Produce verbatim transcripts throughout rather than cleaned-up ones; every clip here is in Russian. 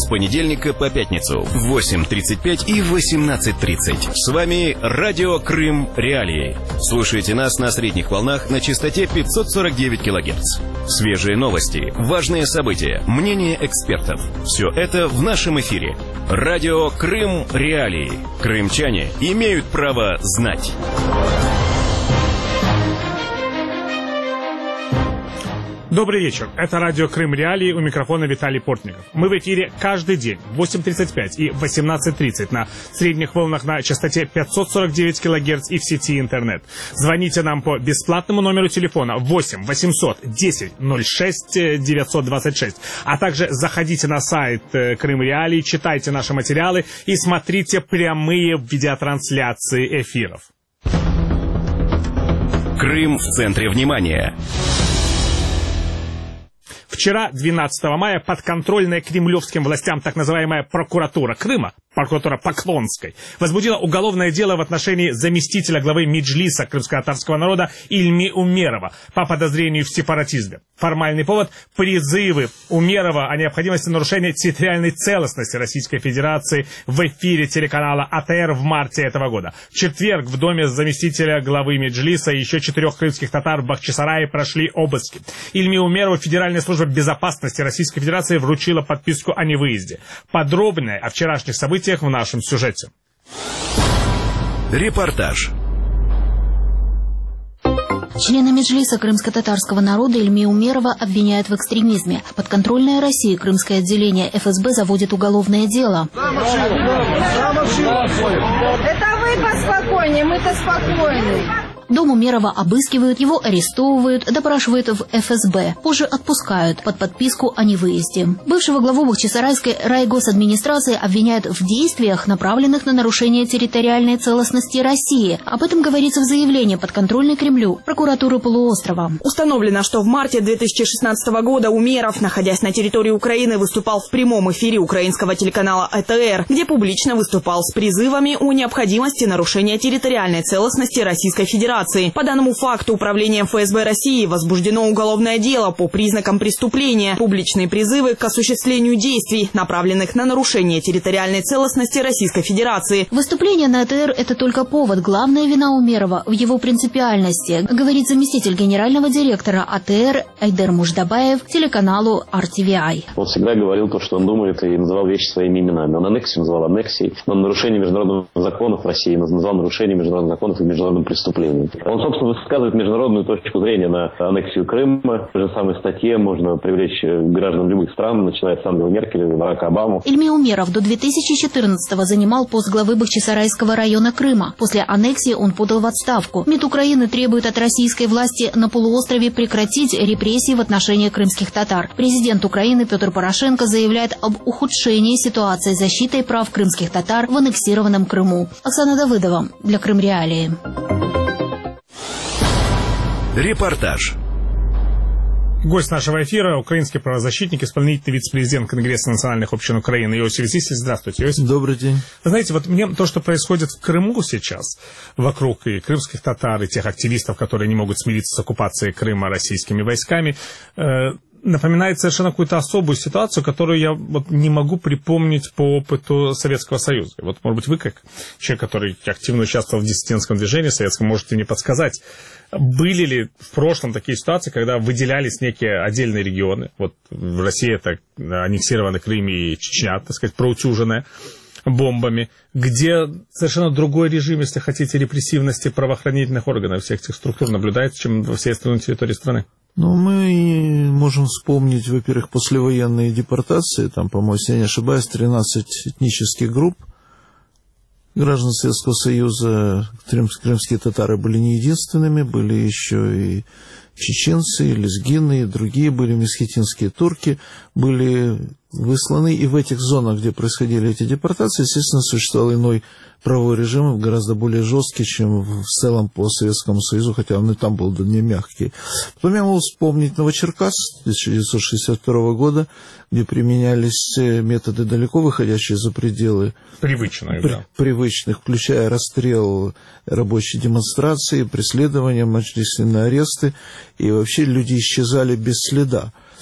с понедельника по пятницу в восемь тридцать пять и восемнадцать тридцать. С вами Радио Крым Реалии. Слушайте нас на средних волнах на частоте пятьсот сорок девять килогерц. Свежие новости, важные события, мнения экспертов. Все это в нашем эфире. Радио Крым Реалии. Крымчане имеют право знать. Добрый вечер. Это радио Крым Реалии, у микрофона Виталий Портников. Мы в эфире каждый день в восемь тридцать пять и восемнадцать тридцать на средних волнах на частоте пятьсот сорок девять килогерц и в сети интернет. Звоните нам по бесплатному номеру телефона восемь восемьсот десять ноль шесть девятьсот двадцать шесть. А также заходите на сайт Крым Реалии, читайте наши материалы и смотрите прямые видеотрансляции эфиров. Крым в центре внимания. Вчера, двенадцатого мая, подконтрольная кремлевским властям так называемая прокуратура Крыма, прокуратура Поклонской, возбудила уголовное дело в отношении заместителя главы Меджлиса крымско-татарского народа Ильми Умерова по подозрению в сепаратизме. Формальный повод – призывы Умерова о необходимости нарушения территориальной целостности Российской Федерации в эфире телеканала А Т Р в марте этого года. В четверг в доме заместителя главы Меджлиса и еще четырех крымских татар в Бахчисарае прошли обыски. Ильми Умерову Федеральная служба безопасности Российской Федерации вручила подписку о невыезде. Подробнее о вчерашних событиях в нашем сюжете. Репортаж. Члена Меджлиса крымско-татарского народа Ильми Умерова обвиняют в экстремизме. Подконтрольное России крымское отделение Эф Эс Бэ заводит уголовное дело. Это вы поспокойнее, мы-то спокойнее. Дом Умерова обыскивают, его арестовывают, допрашивают в Эф Эс Бэ. Позже отпускают под подписку о невыезде. Бывшего главу Бахчисарайской райгосадминистрации обвиняют в действиях, направленных на нарушение территориальной целостности России. Об этом говорится в заявлении подконтрольной Кремлю прокуратуры полуострова. Установлено, что в марте две тысячи шестнадцатого года Умеров, находясь на территории Украины, выступал в прямом эфире украинского телеканала А Тэ Эр, где публично выступал с призывами о необходимости нарушения территориальной целостности Российской Федерации. По данному факту управлением Эф Эс Бэ России возбуждено уголовное дело по признакам преступления. Публичные призывы к осуществлению действий, направленных на нарушение территориальной целостности Российской Федерации. Выступление на А Тэ Эр – это только повод. Главная вина Умерова в его принципиальности, говорит заместитель генерального директора А Тэ Эр Айдер Муждабаев телеканалу Ар Ти Ви Ай. Он всегда говорил то, что он думает, и называл вещи своими именами. Он аннексию называл аннексией, но нарушение международных законов России назвал нарушением международных законов и международным преступлением. Он, собственно, высказывает международную точку зрения на аннексию Крыма. В той же самой статье можно привлечь граждан любых стран, начиная с Ангелы Меркель и Барака Обаму. Ильми Умеров до две тысячи четырнадцатого занимал пост главы Бахчисарайского района Крыма. После аннексии он подал в отставку. МИД Украины требует от российской власти на полуострове прекратить репрессии в отношении крымских татар. Президент Украины Петр Порошенко заявляет об ухудшении ситуации защиты прав крымских татар в аннексированном Крыму. Оксана Давыдова для Крым Реалии. Репортаж. Гость нашего эфира – украинский правозащитник, исполнительный вице-президент Конгресса национальных общин Украины Иосиф Зисис. Здравствуйте, Иосиф. Добрый день. Вы знаете, вот мне то, что происходит в Крыму сейчас, вокруг и крымских татар, и тех активистов, которые не могут смириться с оккупацией Крыма российскими войсками, э, напоминает совершенно какую-то особую ситуацию, которую я вот не могу припомнить по опыту Советского Союза. Вот, может быть, вы, как человек, который активно участвовал в диссидентском движении советском, можете мне подсказать, были ли в прошлом такие ситуации, когда выделялись некие отдельные регионы? Вот в России это аннексированный Крым и Чечня, так сказать, проутюженная бомбами, где совершенно другой режим, если хотите, репрессивности правоохранительных органов, всех этих структур наблюдается, чем во всей остальной территории страны. Ну, мы можем вспомнить, во-первых, послевоенные депортации, там, по-моему, если я не ошибаюсь, тринадцать этнических групп граждан Советского Союза. Крымские татары были не единственными, были еще и чеченцы, и лезгины, и другие были, месхетинские турки, были высланы, и в этих зонах, где происходили эти депортации, естественно, существовал иной правовой режим, гораздо более жесткий, чем в целом по Советскому Союзу, хотя он и там был не мягкий. Потом я могу вспомнить Новочеркасск тысяча девятьсот шестьдесят второго года, где применялись методы, далеко выходящие за пределы привычные, при, да. привычных, включая расстрел рабочей демонстрации, преследования, многочисленные аресты, и вообще люди исчезали без следа.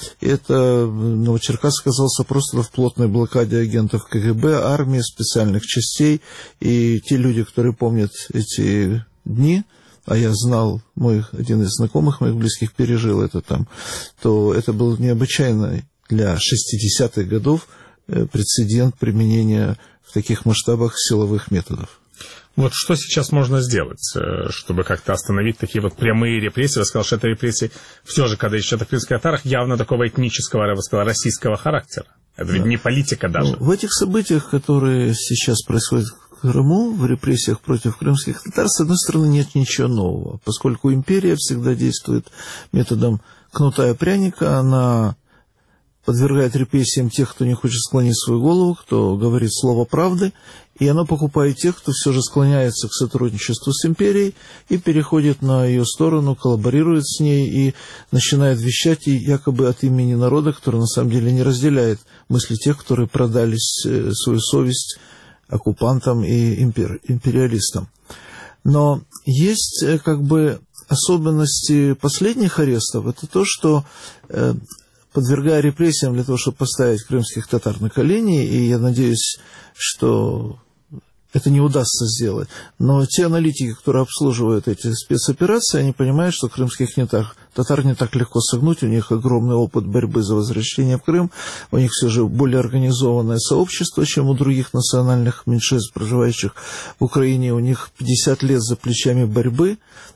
Это Новочеркасск оказался просто в плотной блокаде агентов ка гэ бэ, армии, специальных частей. И те люди, которые помнят эти дни, а я знал, мой один из знакомых моих близких пережил это там, то это был необычайно для шестидесятых годов прецедент применения в таких масштабах силовых методов. Вот что сейчас можно сделать, чтобы как-то остановить такие вот прямые репрессии? Вы сказали, что это репрессии все же, когда еще о крымских татарах, явно такого этнического, я бы сказал, российского характера. Это ведь не политика даже. Ну, в этих событиях, которые сейчас происходят в Крыму, в репрессиях против крымских татар, с одной стороны, нет ничего нового, поскольку империя всегда действует методом кнута и пряника, она подвергает репрессиям тех, кто не хочет склонить свою голову, кто говорит слово правды, и она покупает тех, кто все же склоняется к сотрудничеству с империей и переходит на ее сторону, коллаборирует с ней и начинает вещать и якобы от имени народа, который на самом деле не разделяет мысли тех, которые продали свою совесть оккупантам и импер, империалистам. Но есть как бы особенности последних арестов, это то, что подвергая репрессиям для того, чтобы поставить крымских татар на колени, и я надеюсь, что это не удастся сделать. Но те аналитики, которые обслуживают эти спецоперации, они понимают, что крымских не так, татар не так легко согнуть, у них огромный опыт борьбы за возвращение в Крым, у них все же более организованное сообщество, чем у других национальных меньшинств, проживающих в Украине, у них пятьдесят лет за плечами борьбы.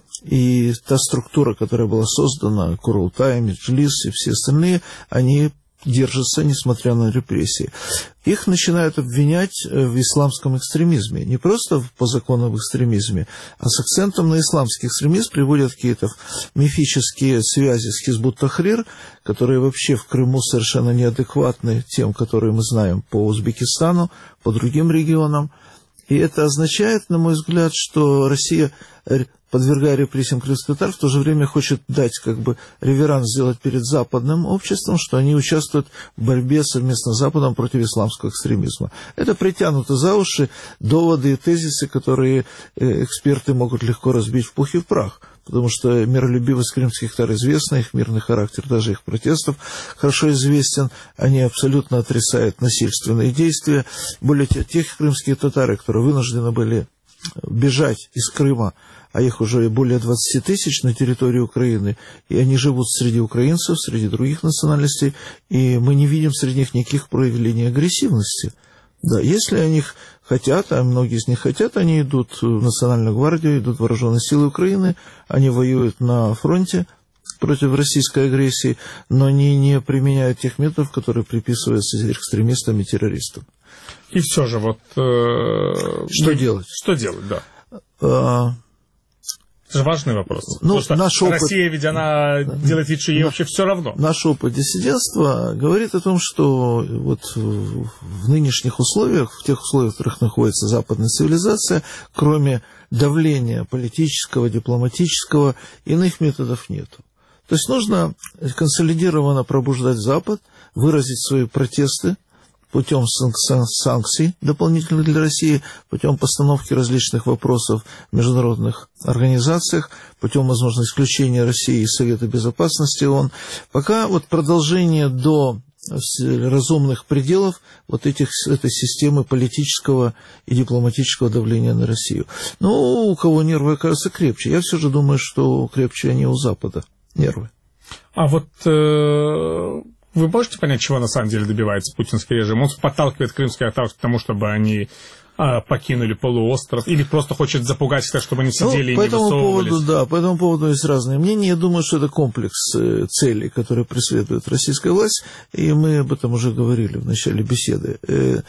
И та структура, которая была создана, Курултай, Меджлис и все остальные, они держатся, несмотря на репрессии. Их начинают обвинять в исламском экстремизме. Не просто по закону об экстремизме, а с акцентом на исламский экстремизм приводят какие-то мифические связи с Хизбут-Тахрир, которые вообще в Крыму совершенно неадекватны тем, которые мы знаем по Узбекистану, по другим регионам. И это означает, на мой взгляд, что Россия, подвергая репрессиям крымских татар, в то же время хочет дать как бы реверанс сделать перед западным обществом, что они участвуют в борьбе совместно с Западом против исламского экстремизма. Это притянуто за уши доводы и тезисы, которые эксперты могут легко разбить в пух и в прах. Потому что миролюбивость крымских татар известна, их мирный характер, даже их протестов хорошо известен. Они абсолютно отрицают насильственные действия. Более того, тех крымских татар, которые вынуждены были бежать из Крыма, а их уже более двадцати тысяч на территории Украины, и они живут среди украинцев, среди других национальностей, и мы не видим среди них никаких проявлений агрессивности. Да, если они хотят, а многие из них хотят, они идут в Национальную гвардию, идут в вооруженные силы Украины, они воюют на фронте против российской агрессии, но они не применяют тех методов, которые приписываются экстремистам и террористам. И все же, вот... Э, что делать? Что делать, да. А... Это же важный вопрос. Ну, Потому что наш опыт... Россия, ведь она делает вид, что ей вообще все равно. Наш опыт диссидентства говорит о том, что вот в нынешних условиях, в тех условиях, в которых находится западная цивилизация, кроме давления политического, дипломатического, иных методов нет. То есть нужно консолидированно пробуждать Запад, выразить свои протесты путем санкций дополнительных для России, путем постановки различных вопросов в международных организациях, путем, возможно, исключения России из Совета Безопасности ООН. Пока вот продолжение до разумных пределов вот этих, этой системы политического и дипломатического давления на Россию. Ну, у кого нервы окажутся крепче. Я все же думаю, что крепче они у Запада нервы. А вот... Э... Вы можете понять, чего на самом деле добивается путинский режим? Он подталкивает крымских татар к тому, чтобы они а, покинули полуостров, или просто хочет запугать их, чтобы они сидели ну, и не высовывались? Поводу, да, по этому поводу есть разные мнения. Я думаю, что это комплекс целей, которые преследует российская власть, и мы об этом уже говорили в начале беседы.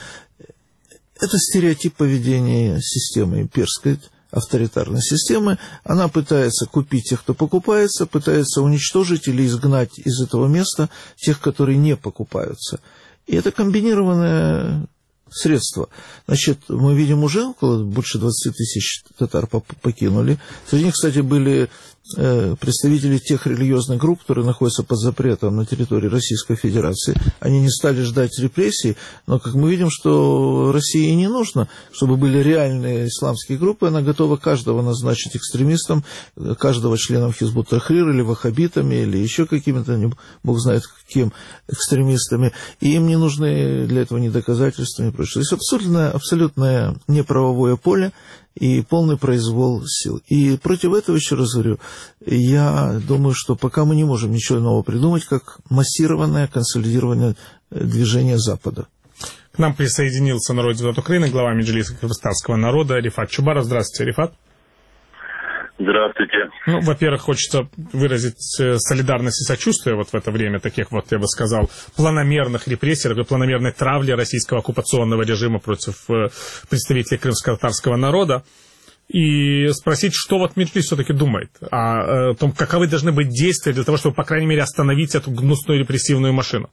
Это стереотип поведения системы имперской, авторитарной системы. Она пытается купить тех, кто покупается, пытается уничтожить или изгнать из этого места тех, которые не покупаются. И это комбинированное средство. Значит, мы видим уже около больше двадцати тысяч татар покинули. Среди них, кстати, были представители тех религиозных групп, которые находятся под запретом на территории Российской Федерации, они не стали ждать репрессий, но, как мы видим, что России не нужно, чтобы были реальные исламские группы, она готова каждого назначить экстремистом, каждого членом Хизбут Тахрир или ваххабитами, или еще какими-то, бог знает каким, экстремистами, и им не нужны для этого ни доказательства, ни прочее. То есть абсолютное, абсолютное неправовое поле и полный произвол сил. И против этого, еще раз говорю, я думаю, что пока мы не можем ничего нового придумать, как массированное, консолидированное движение Запада. К нам присоединился народный депутат Украины, глава Меджлиса кыргызстанского народа Рифат Чубаров. Здравствуйте, Рифат. Здравствуйте. Ну, во-первых, хочется выразить солидарность и сочувствие вот в это время таких вот, я бы сказал, планомерных репрессий, такой планомерной травли российского оккупационного режима против представителей крымско-татарского народа. И спросить, что вот Меджлис все-таки думает о, о том, каковы должны быть действия для того, чтобы, по крайней мере, остановить эту гнусную репрессивную машину.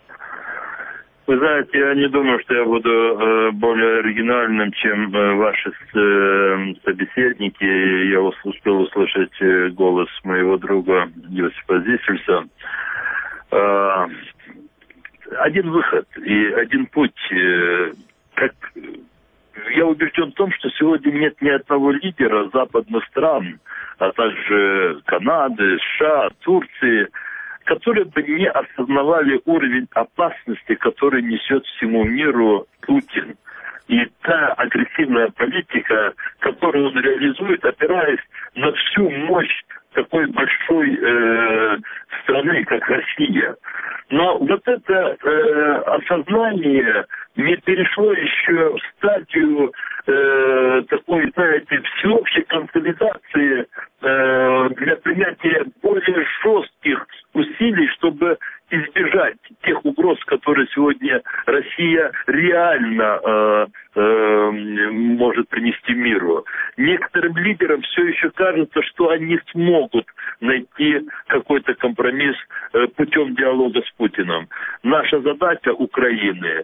Вы знаете, я не думаю, что я буду э, более оригинальным, чем э, ваши э, собеседники. Я успел услышать э, голос моего друга Иосифа Зисельса. Э, один выход и один путь. Э, как, я убежден в том, что сегодня нет ни одного лидера западных стран, а также Канады, США, Турции, которые бы не осознавали уровень опасности, который несет всему миру Путин. И та агрессивная политика, которую он реализует, опираясь на всю мощь такой большой э, страны, как Россия. Но вот это э, осознание не перешло еще в стадию э, такой, знаете, всеобщей консолидации э, для принятия более жестких усилий, чтобы избежать тех угроз, которые сегодня Россия реально э, э, может принести миру. Некоторым лидерам все еще кажется, что они смогут найти какой-то компромисс э, путем диалога с Путиным. Наша задача Украины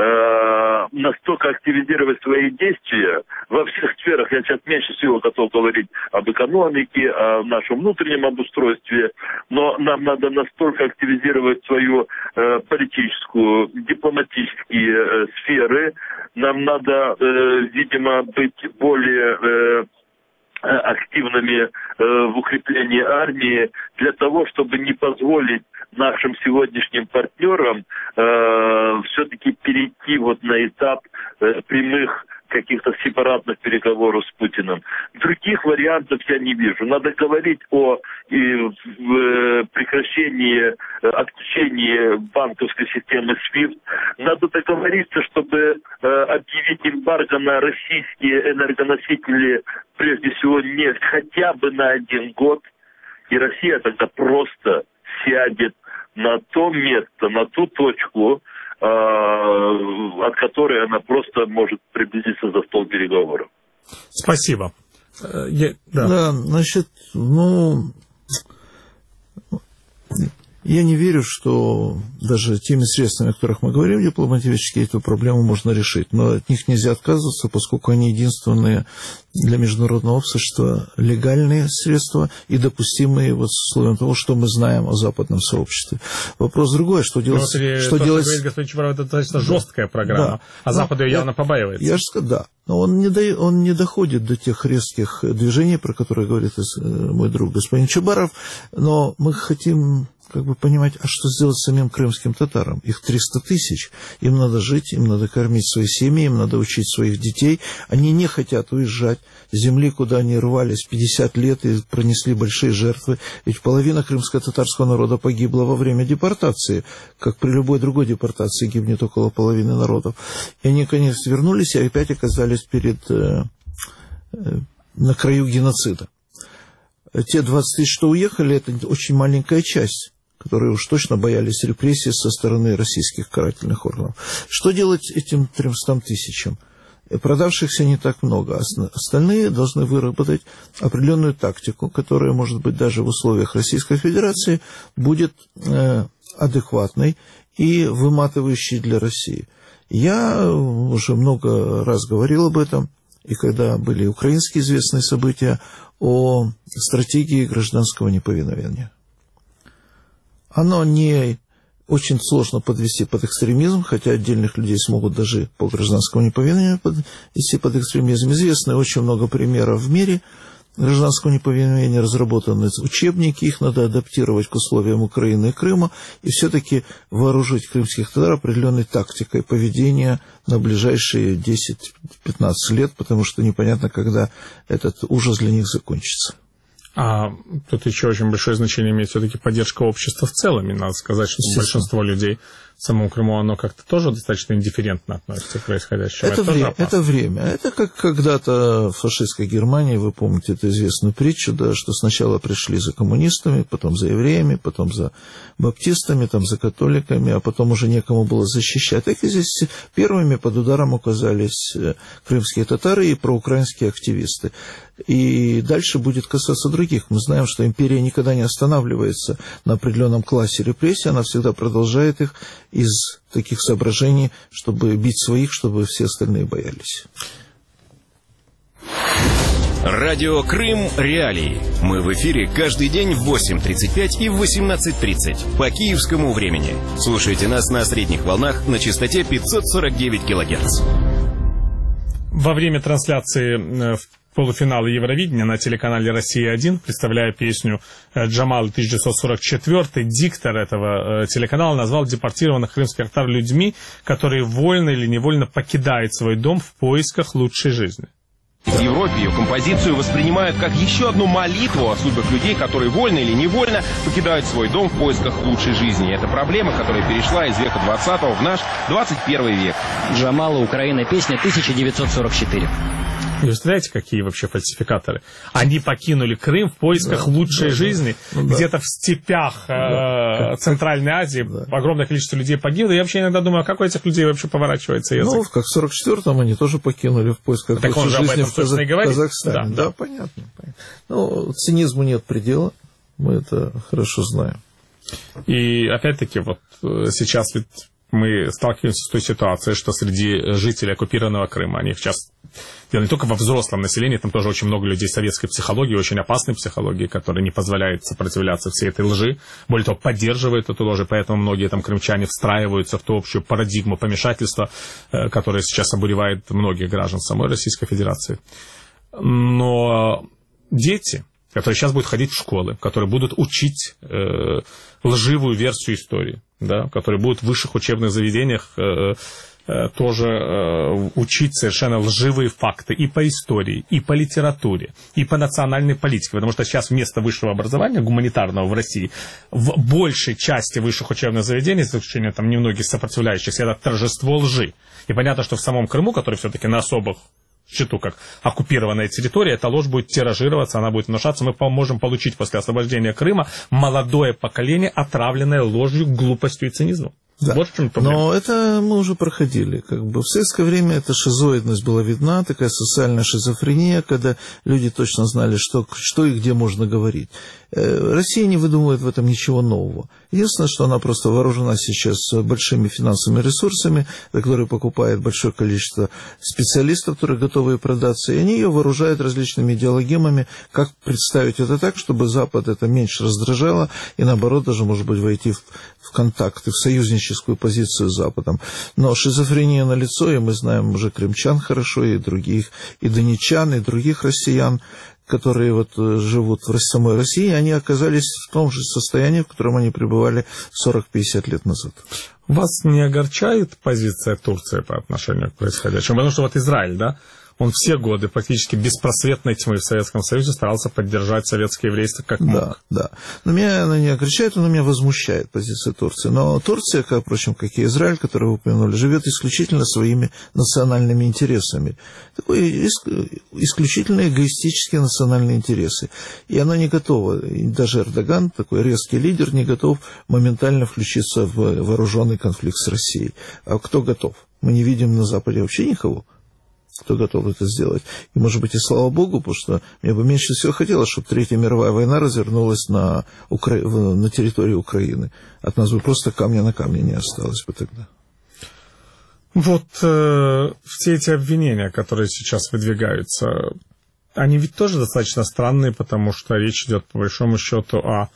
э, настолько активизировать свои действия во всех сферах. Я сейчас меньше всего готов говорить об экономике, о нашем внутреннем обустройстве, но нам надо настолько активизировать свою э, политическую, дипломатические э, сферы. Нам надо, э, видимо, быть более э, активными э, в укреплении армии для того, чтобы не позволить нашим сегодняшним партнерам э, все-таки перейти вот на этап э, прямых каких-то сепаратных переговоров с Путиным. Других вариантов я не вижу. Надо говорить о и, в, прекращении э, отключения банковской системы свифт. Надо договориться, чтобы э, объявить эмбарго на российские энергоносители, прежде всего нефть, хотя бы на один год. И Россия тогда просто сядет на то место, на ту точку, от которой она просто может приблизиться за стол переговоров. Спасибо. Я, да. да, значит, ну, я не верю, что даже теми средствами, о которых мы говорим, дипломатические, эту проблему можно решить. Но от них нельзя отказываться, поскольку они единственные для международного общества легальные средства и допустимые вот с условием того, что мы знаем о западном сообществе. Вопрос другой, что делать... Вот, что то, делать... Что говорит господин Чубаров, это достаточно жесткая программа, да. а Но Запад ее я, явно побаивается. Я же сказал, да. Но он не, до, он не доходит до тех резких движений, про которые говорит мой друг господин Чубаров, но мы хотим как бы понимать, а что сделать с самим крымским татарам? Их триста тысяч, им надо жить, им надо кормить свои семьи, им надо учить своих детей. Они не хотят уезжать с земли, куда они рвались пятьдесят лет и пронесли большие жертвы. Ведь половина крымско-татарского народа погибла во время депортации, как при любой другой депортации гибнет около половины народов. И они, конечно, вернулись и опять оказались перед, э, э, на краю геноцида. Те двадцать тысяч, что уехали, это очень маленькая часть, которые уж точно боялись репрессий со стороны российских карательных органов. Что делать этим тремстам тысячам? Продавшихся не так много. Остальные должны выработать определенную тактику, которая, может быть, даже в условиях Российской Федерации будет э, адекватной и выматывающей для России. Я уже много раз говорил об этом. и когда были украинские известные события, о стратегии гражданского неповиновения. Оно не очень сложно подвести под экстремизм, хотя отдельных людей смогут даже по гражданскому неповиновению подвести под экстремизм. Известно очень много примеров в мире гражданского неповиновения, разработаны учебники, их надо адаптировать к условиям Украины и Крыма, и все-таки вооружить крымских татар определенной тактикой поведения на ближайшие десять-пятнадцать лет, потому что непонятно, когда этот ужас для них закончится. А тут еще очень большое значение имеет все-таки поддержка общества в целом. И надо сказать, что большинство людей в самом Крыму, оно как-то тоже достаточно индифферентно относится к происходящему. Это, это, время, это время. Это как когда-то в фашистской Германии, вы помните эту известную притчу, да, что сначала пришли за коммунистами, потом за евреями, потом за баптистами, там, за католиками, а потом уже некому было защищать. Так и здесь первыми под ударом оказались крымские татары и проукраинские активисты. И дальше будет касаться других. Мы знаем, что империя никогда не останавливается на определенном классе репрессий, она всегда продолжает их из таких соображений, чтобы бить своих, чтобы все остальные боялись. Радио Крым Реалии. Мы в эфире каждый день в восемь тридцать пять и в восемнадцать тридцать по киевскому времени. Слушайте нас на средних волнах на частоте пятьсот сорок девять килогерц. Во время трансляции в полуфинала Евровидения на телеканале «Россия один», представляя песню Джамала тысяча девятьсот сорок четыре, диктор этого телеканала назвал депортированных крымских татар людьми, которые вольно или невольно покидают свой дом в поисках лучшей жизни. В Европе ее композицию воспринимают как еще одну молитву о судьбах людей, которые вольно или невольно покидают свой дом в поисках лучшей жизни. Это проблема, которая перешла из века двадцатого в наш двадцать первый век. Джамала, Украина, песня тысяча девятьсот сорок четыре. Вы представляете, какие вообще фальсификаторы? Они покинули Крым в поисках да, лучшей да, жизни. Да, ну, где-то да. в степях да, э, Центральной Азии да. огромное количество людей погибло. Я вообще иногда думаю, а как у этих людей вообще поворачивается язык? Ну, как в сорок четвёртом они тоже покинули в поисках так лучшей жизни в, Казах... в Казахстане. Да, да. да понятно, понятно. Ну, цинизму нет предела. Мы это хорошо знаем. И опять-таки, вот сейчас ведь мы сталкиваемся с той ситуацией, что среди жителей оккупированного Крыма, они сейчас, дело не только во взрослом населении, там тоже очень много людей советской психологии, очень опасной психологии, которая не позволяет сопротивляться всей этой лжи, более того, поддерживает эту ложь, и поэтому многие там крымчане встраиваются в ту общую парадигму помешательства, которая сейчас обуревает многих граждан самой Российской Федерации. Но дети, которые сейчас будут ходить в школы, которые будут учить э, лживую версию истории, да, которые будут в высших учебных заведениях э, э, тоже э, учить совершенно лживые факты и по истории, и по литературе, и по национальной политике, потому что сейчас вместо высшего образования гуманитарного в России в большей части высших учебных заведений, за исключением там немногих сопротивляющихся, это торжество лжи. И понятно, что в самом Крыму, который все-таки на особых счету как оккупированная территория, эта ложь будет тиражироваться, она будет внушаться. Мы можем получить после освобождения Крыма молодое поколение, отравленное ложью, глупостью и цинизмом. Да. Вот в чем проблема. Но это мы уже проходили. Как бы в советское время эта шизоидность была видна, такая социальная шизофрения, когда люди точно знали, что, что и где можно говорить. Россия не выдумывает в этом ничего нового. Единственное, что она просто вооружена сейчас большими финансовыми ресурсами, за которые покупает большое количество специалистов, которые готовы продаться, и они ее вооружают различными идеологемами, как представить это так, чтобы Запад это меньше раздражало, и наоборот даже, может быть, войти в, в контакты, в союзническую позицию с Западом. Но шизофрения налицо, и мы знаем уже крымчан хорошо, и других, и донечан, и других россиян, которые вот живут в самой России, они оказались в том же состоянии, в котором они пребывали сорок-пятьдесят лет назад. Вас не огорчает позиция Турции по отношению к происходящему? Потому что вот Израиль, да, он все годы практически беспросветной тьмы в Советском Союзе старался поддержать советское еврейство как мог. Да, да. Но меня она не огорчает, но меня возмущает позиция Турции. Но Турция, как, впрочем, как и Израиль, который вы упомянули, живет исключительно своими национальными интересами. Такие исключительно эгоистические национальные интересы. И она не готова, и даже Эрдоган, такой резкий лидер, не готов моментально включиться в вооруженный конфликт с Россией. А кто готов? Мы не видим на Западе вообще никого, кто готов это сделать. И, может быть, и слава Богу, потому что мне бы меньше всего хотелось, чтобы Третья мировая война развернулась на, Укра... на территории Украины. От нас бы просто камня на камне не осталось бы тогда. Вот э, все эти обвинения, которые сейчас выдвигаются, они ведь тоже достаточно странные, потому что речь идет, по большому счету, о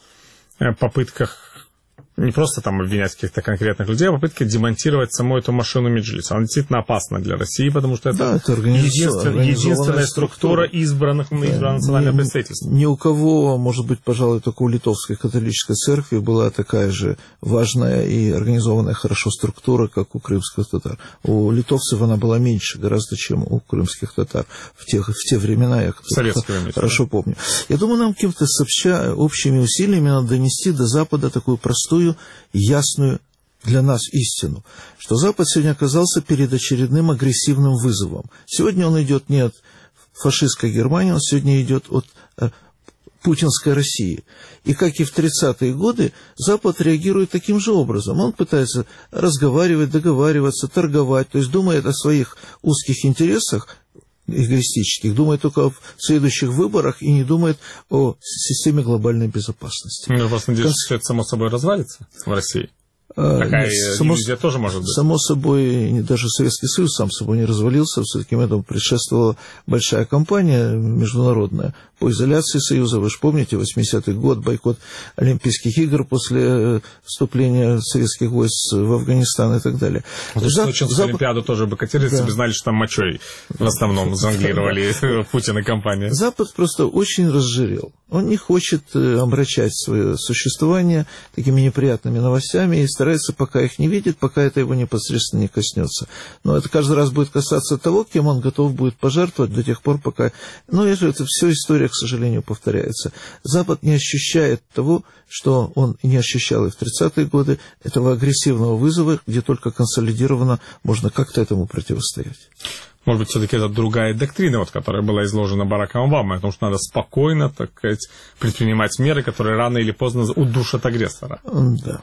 попытках не просто там обвинять каких-то конкретных людей, а попытки демонтировать саму эту машину Меджлиса. Она действительно опасна для России, потому что это, да, это единственная, единственная структура, структура избранных, да, избранного национального представительства. Ни у кого, может быть, пожалуй, только у Литовской католической церкви была такая же важная и организованная хорошо структура, как у крымских татар. У литовцев она была меньше гораздо, чем у крымских татар в, тех, в те времена, я Советское хорошо да. помню. Я думаю, нам каким-то сообща, общими усилиями надо донести до Запада такую простую, ясную для нас истину, что Запад сегодня оказался перед очередным агрессивным вызовом. Сегодня он идет не от фашистской Германии, он сегодня идет от э, путинской России. И как и в тридцатые годы, Запад реагирует таким же образом. Он пытается разговаривать, договариваться, торговать, то есть думает о своих узких интересах, эгоистических, думает только о следующих выборах и не думает о системе глобальной безопасности. Я просто надеюсь, что это само собой развалится в России. Такая Нет, само, иллюзия тоже может быть. Само собой, даже Советский Союз сам собой не развалился, все-таки этому предшествовала большая кампания международная по изоляции Союза. Вы же помните, восьмидесятый год, бойкот Олимпийских игр после вступления советских войск в Афганистан и так далее. Вот За... Сочинскую Запад... Олимпиаду тоже бойкотировали, да. знали, что там мочой в основном зонглировали Путин и компания. Запад просто очень разжирел. Он не хочет омрачать свое существование такими неприятными новостями и старается, пока их не видит, пока это его непосредственно не коснется. Но это каждый раз будет касаться того, кем он готов будет пожертвовать до тех пор, пока... Ну, это все история, к сожалению, повторяется. Запад не ощущает того, что он не ощущал и в тридцатые годы, этого агрессивного вызова, где только консолидированно можно как-то этому противостоять. Может быть, все-таки это другая доктрина, вот, которая была изложена Бараком Обамой, потому что надо спокойно, так сказать, предпринимать меры, которые рано или поздно удушат агрессора. Да.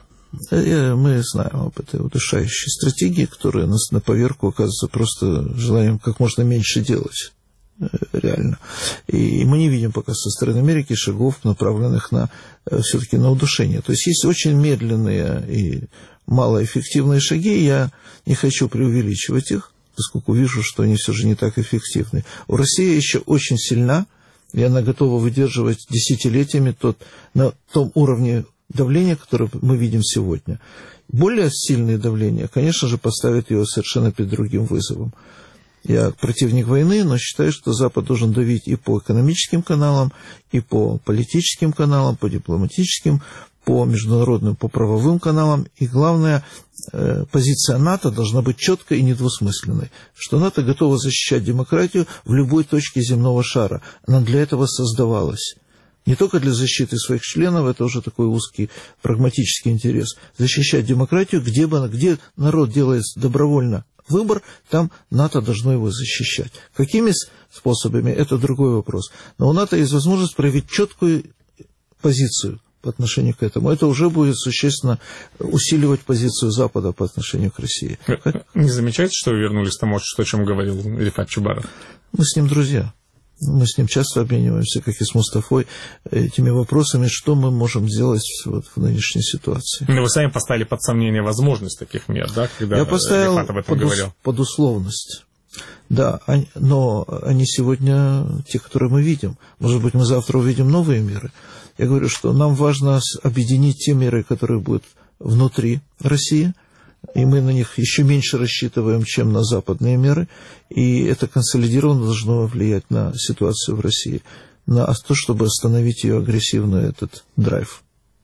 Мы знаем об этой удушающей стратегии, которая нас на поверку оказывается просто желанием как можно меньше делать. Реально. И мы не видим пока со стороны Америки шагов, направленных на все-таки на удушение. То есть есть очень медленные и малоэффективные шаги, я не хочу преувеличивать их, поскольку вижу, что они все же не так эффективны. Россия еще очень сильна, и она готова выдерживать десятилетиями тот, на том уровне давления, которое мы видим сегодня. Более сильное давление, конечно же, поставит ее совершенно перед другим вызовом. Я противник войны, но считаю, что Запад должен давить и по экономическим каналам, и по политическим каналам, по дипломатическим, по международным, по правовым каналам. И главное, позиция НАТО должна быть четкой и недвусмысленной, что НАТО готова защищать демократию в любой точке земного шара. Она для этого создавалась. Не только для защиты своих членов, это уже такой узкий прагматический интерес. Защищать демократию, где бы она, где народ делает добровольно выбор, там НАТО должно его защищать. Какими способами, это другой вопрос. Но у НАТО есть возможность проявить четкую позицию по отношению к этому. Это уже будет существенно усиливать позицию Запада по отношению к России. Не замечаете, что вы вернулись к тому, о чем говорил Рифат Чубаров? Мы с ним друзья. Мы с ним часто обмениваемся, как и с Мустафой, этими вопросами, что мы можем сделать вот в нынешней ситуации. Но вы сами поставили под сомнение возможность таких мер, да, когда Я поставил Рифат об этом под, говорил? под условность. Да, они, но они сегодня те, которые мы видим. Может быть, мы завтра увидим новые меры. Я говорю, что нам важно объединить те меры, которые будут внутри России, и мы на них еще меньше рассчитываем, чем на западные меры, и это консолидированно должно влиять на ситуацию в России, на то, чтобы остановить ее агрессивный этот драйв.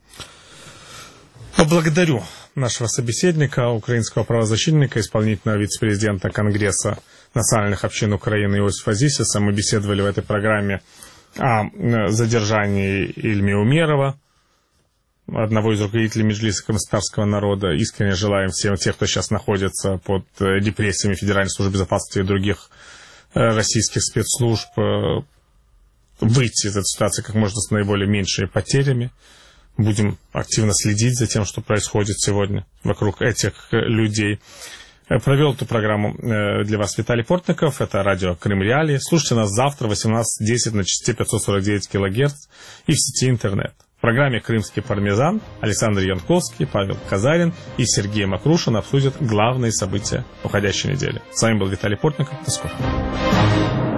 Поблагодарю нашего собеседника, украинского правозащитника, исполнительного вице-президента Конгресса национальных общин Украины Иосифа Зисиса. Мы беседовали в этой программе о задержании Ильми Умерова, одного из руководителей Меджлиса кыргызского народа. Искренне желаем всем тех, кто сейчас находится под репрессиями Федеральной службы безопасности и других российских спецслужб, выйти из этой ситуации как можно с наиболее меньшими потерями. Будем активно следить за тем, что происходит сегодня вокруг этих людей. Провел эту программу для вас Виталий Портников. Это радио Крым Реалии. Слушайте нас завтра в восемнадцать десять на частоте пятьсот сорок девять килогерц и в сети интернет. программе «Крымский пармезан» Александр Янковский, Павел Казарин и Сергей Макрушин обсудят главные события уходящей недели. С вами был Виталий Портников. До скорого.